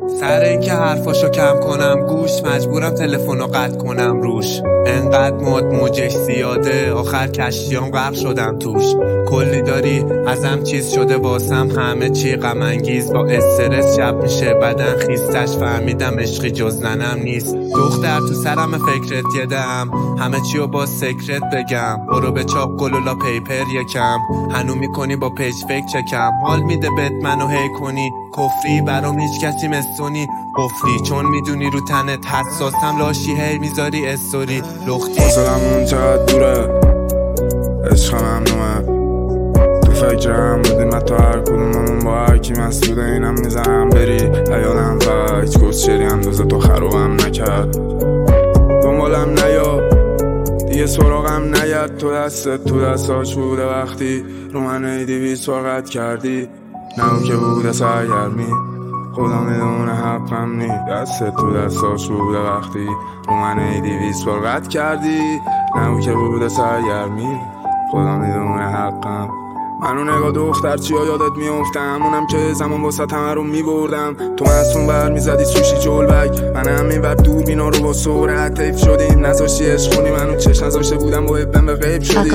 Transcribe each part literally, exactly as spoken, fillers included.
سر اینکه حرفاشو کم کنم گوش، مجبورم تلفنو قطع کنم روش. انقدر مد موجش زیاده آخر کشتیام غرق شدم توش. کلی داری ازم چیز شده واسم همه چی غم انگیز، با استرس شب میشه بدن خیستش، فهمیدم عشقی جز ننم نیست. دختر تو سرم فکرت یدم همه چی رو با سکرت بگم، برو به چاق گلولا پیپر یکم، هنو میکنی با پیج فکر چکم. حال میده بهت منو هی کنی کفری، برام هیچ کسی مثونی قفلی، چون میدونی رو تنت حساسم لاشی هی میذاری استوری لختی. فاصلمون چقدر دوره عشق ممنوعه، تو فکرم بودیم حتی هر کدوممون با هرکی مسئوله اینم میزنم بری ایالم فکت کس شری اندازه تو خروبم نکرد. دنبالم نیا دیگه سراغم نگرد، تو دستت تو دستاش بوده وقتی رو من ایدی بیست فرقت کردی. نه که بوده سرگرمی خدا میدونه حقم نی، دستت تو دستاش بوده وقتی رو من ایدی بیست فرقت کردی. نه که بوده سرگرمی خدا میدونه حقم. منو نگاه دختر چیا یادت میفته، همونم که زمان واسه همه رو میبردم. تو مسئول بر میزدی سوشی جلبک، من همین وقت دور بینا رو با سرعت تیف شدیم. نزاشتی عشق کنی منو چش نزاشته بودم با ابن به غیب شدی.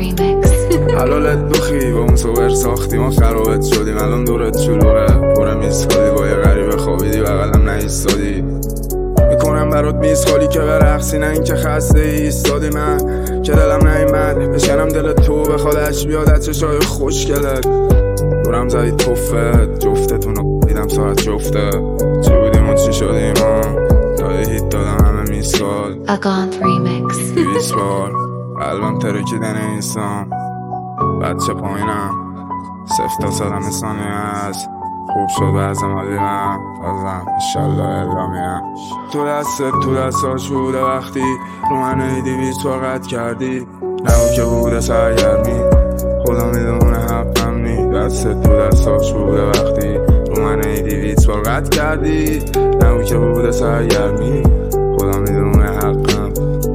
حلالت بخی با اون صور ساختی ما خرابت شدیم. الان دورت شلوغه پر میسخالی با یه غریبه خوابیدی بغلم نایستادی. میکنم برات میز خالی که برقصی نه این که خسته ایستادی. من که دلم نیمد بشنم دل تو بخوادش بیاد از چشای خوشگلت. دورم زدی توفت جفتتونو دیدم ساعت جفته، چی بودیم و چی شدیم ها داده هیت دادم همه میسکال بیست بار قلبم ترکیدن انسان. بچه پایینم سفت تا صدم ثانیه هست، خوب شد بعضم آدیمم بازم انشالله الامیم. تو دستت تو دستاش بوده وقتی رو من ایدی بیست فرقت کردی. نه که بوده سرگرمی خدا میدونه حقم نی، دستت تو دستاش بوده وقتی رو من ایدی بیست فرقت کردی. نه که بوده سرگرمی خدا میدونه حقم.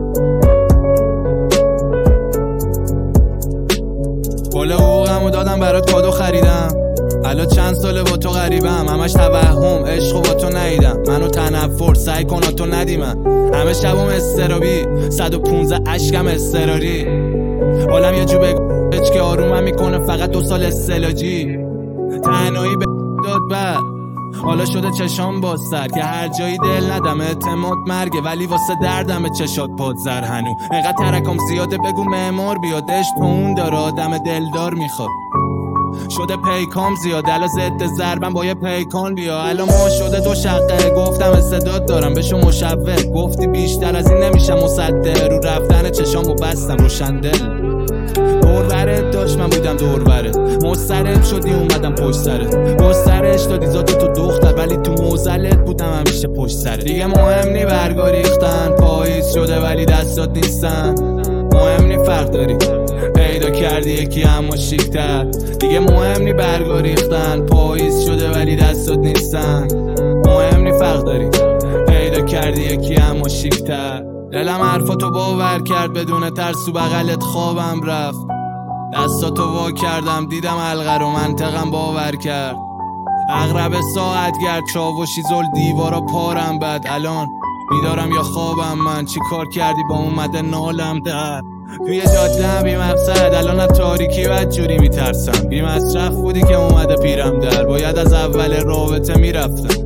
کل حقوقمو دادم برات کادو خریدم، حالا چند ساله با تو غریبم. همش توهم عشقو با تو ندیدم، منو تنفر سعی کن تو ندی. من همه شبم استرابی صد و پونزده اشکم استراری. حالم یه جو بگوش که آرومم میکنه فقط دو سال استلاجی. تنهایی به داد بر حالا شده چشام باز سر که هر جایی دل ندم اعتماد مرگه، ولی واسه دردم چشات پادزر هنو. اینقدر ترکم زیاده بگو معمار بیاد، عشق تو اون داره آدم دلدار میخواد. شده پیکام زیاد الان ضد ضربم با یه پیکان بیا. الان ما شده دو شقه گفتم استعداد دارم بشو مشوق، گفتی بیشتر از این نمیشم مصدق. رو رفتن چشامو بستم روشندل، دور برت داشت من بودم دور برت، مسترد شدی اومدم پشت سرت. گسترش دادی ذاتی تو دختر ولی تو موزلت بودم همیشه پشت سرت. دیگه مهم نی برگا ریختن پاییز شده ولی دستات نیستن، مهم نی فرق داری پیدا کردی یکی اما شیکتر. دیگه مهم نی برگا ریختن پاییز شده ولی دستات نیستن، مهم نی فرق داری پیدا کردی یکی اما شیکتر. دلم حرفاتو باور کرد بدون ترس، تو بغلت خوابم رفت دستاتو وا کردم دیدم حلقه رو منطقم باور کرد. اغرب ساعت گرد چاوشی زل دیوارا پارم بد، الان بیدارم یا خوابم من. چی کار کردی با اومده نالم در توی جاده بی مقصد، الان از تاریکی بد جوری میترسم. بی مصرف بودی که اومده پیرم در، باید از اول رابطه میرفتم.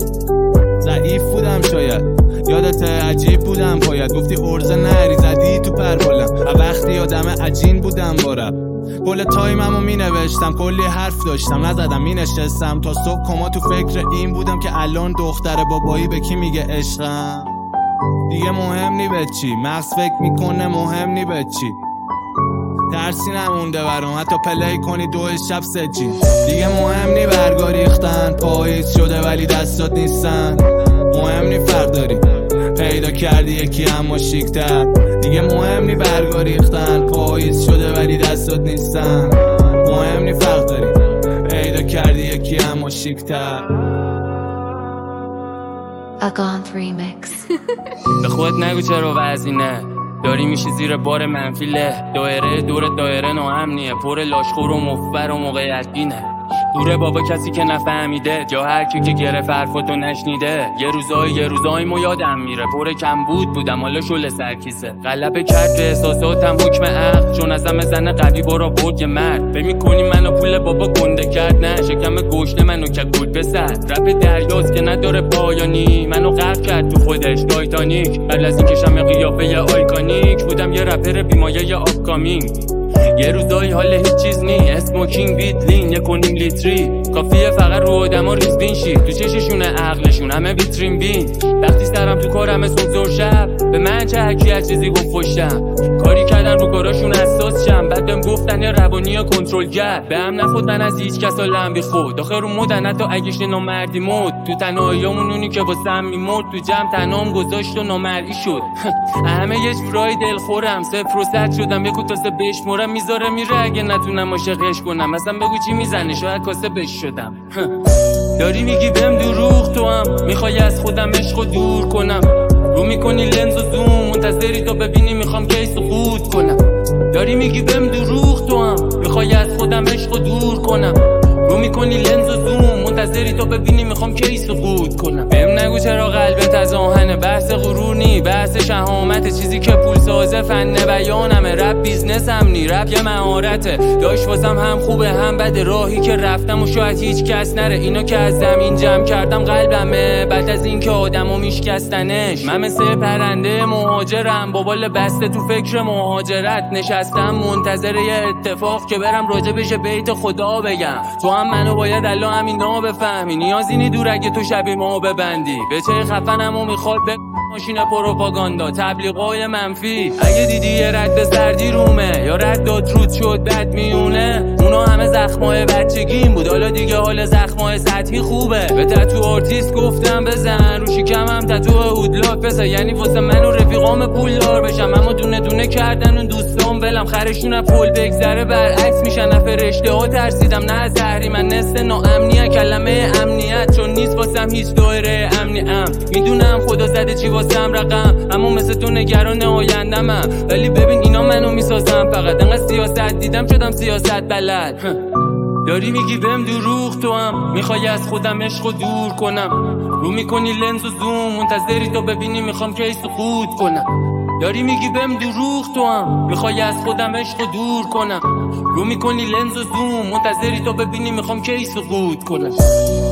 ضعیف بودم شاید یادت عجیب بودم پاید، گفتی ارزه نری زدی تو پربالم. وقتی آدم عجین بودم بارم کل تایممو می نوشتم، کلی حرف داشتم نزدم می نشستم تا صبح کما تو فکر این بودم که الان دختر بابایی به کی میگه عشقم. دیگه مهم نی به چی مغز فکر میکنه، مهم نی به چی ترسی نمونده برام حتی پلی کنی دو شب سجی. دیگه مهم نی برگا ریختن پاییز شده ولی دستات نیستن، مهم نی فرق داری پیدا کردی یکی اما شیکتر. دیگه مهم نی برگا ریختن پاییز شده ولی دستات نیستن، مهم نی فرق داری پیدا کردی یکی اما شیکتر. Agant Remix. به خودت نگو چرا وزینه داری میشی زیر بار منفیله، دایره دور دایره ناامنیه پر لاشخور و مفبر و موقعیتگینه. دوره بابا کسی که نفهمیده یا هر کی که گرفت حرفاتو نشنیده. یه روزای یه روزای مو یادم میره پر کم بود بودم حالا شل سرکیسه. غلبه کرد به احساساتم حکم عقل چون ازم زن قوی برا برد یه مرد. فکر می‌کنی منو پول بابا گنده کرد؟ نه شکم گشنه منو که گود بسد. رپ دریاست که نداره پایانی منو غرق کرد تو خودش تایتانیک. قبل از این کشم قیافه ی آیکونیک بودم یه رپر بیمایه آپکامینگ. یه روزایی حال هیچ چیز نی اسموکینگ بیت لین یک و نیم لیتری کافیه فقط رو آدما ریزبین شی تو چششونه عقلشون همه ویترین بین. وقتی سرم تو کارم صبح زور شب به من چه حکی از چیزی گفت خوشم کاری کردن رو کاراشون اساس شم. بعد بهم گفتن یا روانی یا کنترلگر به هم نخود من از هیچ کس حالم بی خود. آخه رو مدن حتی اگهش نامردی مود تو تنهاییامون اونی که واسم میمرد تو جمع تنام گذاشت و نامرئی شد. همه یه جورایی دلخورم صفر و صد شدم یک و تاسه بشمرم میذاره میره اگه نتونم عاشقش کنم. مثلا بگو چی میزنه شاید کاسه بش شدم. داری میگی بهم دروغ تو هم میخوای از خودم عشقو دور کنم. رو میکنی لنز و زوم منتظری تا ببینی میخوام کی سقوط کنم. داری میگی بهم دروغ تو هم میخوای از خودم عشقو دور کنم. رو میکنی لنز و زوم منتظری تا ببینی میخوام کی سقوط کنم. بهم نگو چرا قلبت از آهنه بحث غرور نی بحث شهامت چیزی که پول سازه فن بیانمه. رپ بیزنس هم نی رپ یه مهارته داشت واسم هم خوبه هم بده. راهی که رفتم و شاید هیچ کس نره اینو که از زمین جمع کردم قلبمه. بعد از این که آدمو میشکستنش من مثل پرنده مهاجرم با بال بسته تو فکر مهاجرت نشستم منتظر یه اتفاق که برم راجع بشه بیت خدا بگم. تو هم منو باید الان همینا بفهمی نیازی نی دور اگه تو شبیه ما ببندی. به چه خفنمو میخواد به ماشین پروپاگاندا تبلیغای منفی. اگه دیدی یه رد سردی رومه یا رد داد رود شد بد میونه اونا همه زخمای بچگیم بود حالا دیگه حال زخمای سطحی خوبه. به تتو آرتیست گفتم بزن رو شکمم تتو هودلاک بزن یعنی واسه من و رفیقام پولدار بشم. اما دونه دونه کردن اون دوستام ولم خرشون پول بگذره برعکس میشن. فرشته ها ترسیدم نه زهری من نست ناامنیه کلمه امنیت چون نیست واسم هیچ دایره امنی ام. میدونم خدا زده چی واسم رقم اما مثل تو نگران آیندمم. ولی ببین اینا منو میسازم فقط انقدر سیاست دیدم شدم سیاست بلد. داری میگی بهم دروغ تو هم میخوای از خودم عشقو دور کنم. رو میکنی لنز و زوم منتظری تا ببینی میخوام کی سقوط کنم. داری میگی بهم دروغ تو هم میخوای از خودم عشقو دور کنم. رو میکنی لنز و زوم منتظری تا ببینی میخوام کی سقوط کنم.